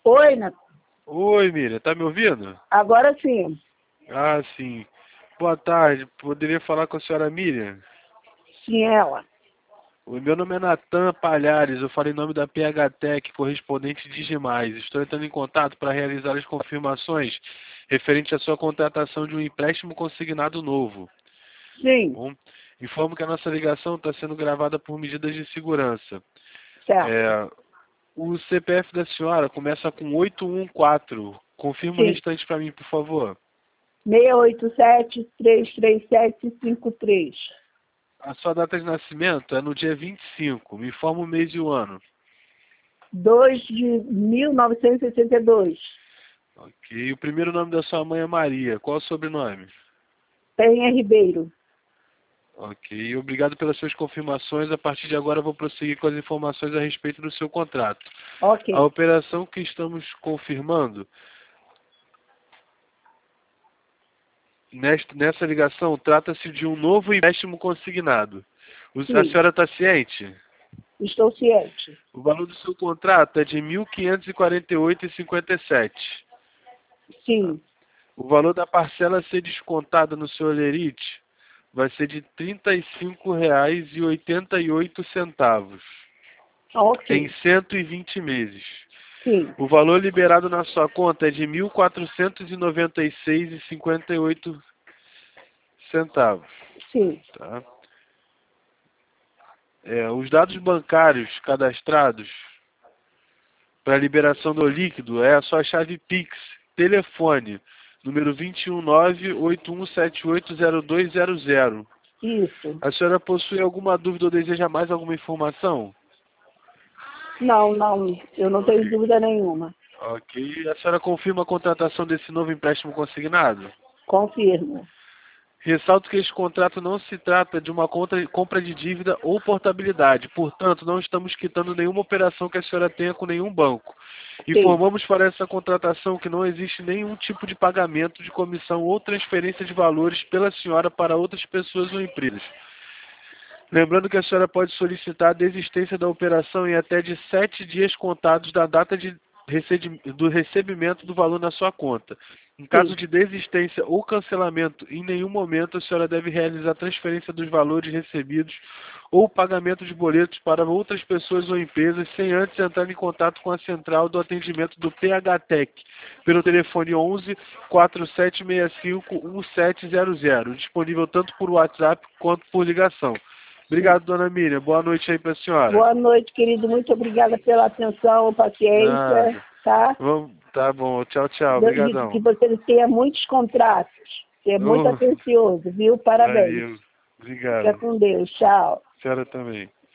Oi, Nath. Oi, Miriam, tá me ouvindo? Agora sim. Ah, sim. Boa tarde, poderia falar com a senhora Miriam? Sim, ela. O meu nome é Natan Palhares, eu falo em nome da PHTEC, correspondente de Digimais. Estou entrando em contato para realizar as confirmações referente à sua contratação de um empréstimo consignado novo. Sim, Bom, informo que a nossa ligação está sendo gravada por medidas de segurança. certo. É, o CPF da senhora começa com 814. Confirma o Sim. restante para mim, por favor. 687-337-53. A sua data de nascimento é no dia 25. Me informa o mês e o ano. 2 de 1962. Ok. E o primeiro nome da sua mãe é Maria. Qual é o sobrenome? Penha Ribeiro. Ok. Obrigado pelas suas confirmações. A partir de agora eu vou prosseguir com as informações a respeito do seu contrato. A Ok. operação que estamos confirmando, nessa ligação, trata-se de um novo empréstimo consignado. A Sim, senhora está ciente? estou ciente. O valor do seu contrato é de R$ 1.548,57. Sim. O valor da parcela a ser descontada no seu Olerite vai ser de R$ 35,88 em Ok. 120 meses. Sim, O valor liberado na sua conta é de R$ 1.496,58. sim. Tá? Os dados bancários cadastrados para a liberação do líquido é a sua chave Pix, telefone, número 219-8178-0200. Isso. A senhora possui alguma dúvida ou deseja mais alguma informação? Não, não. Eu não tenho dúvida nenhuma. Ok. A senhora confirma a contratação desse novo empréstimo consignado? Confirmo. Ressalto que este contrato não se trata de uma compra de dívida ou portabilidade. Portanto, não estamos quitando nenhuma operação que a senhora tenha com nenhum banco. Sim. Informamos para essa contratação que não existe nenhum tipo de pagamento de comissão ou transferência de valores pela senhora para outras pessoas ou empresas. Lembrando que a senhora pode solicitar a desistência da operação em até de 7 dias contados da data do recebimento do valor na sua conta. Em caso Sim. de desistência ou cancelamento, em nenhum momento a senhora deve realizar transferência dos valores recebidos ou pagamento de boletos para outras pessoas ou empresas sem antes entrar em contato com a central do atendimento do PHTEC pelo telefone 11 4765 1700, disponível tanto por WhatsApp quanto por ligação. Sim. Obrigado, dona Miriam. Boa noite aí para a senhora. Boa noite, querido. Muito obrigada pela atenção, paciência, Nada. tá? Tá bom. Tchau, tchau. Que Obrigadão. você tenha muitos contratos. Você é muito Oh, atencioso, viu? Parabéns. valeu. Fica Obrigado. com Deus. Tchau. A senhora também.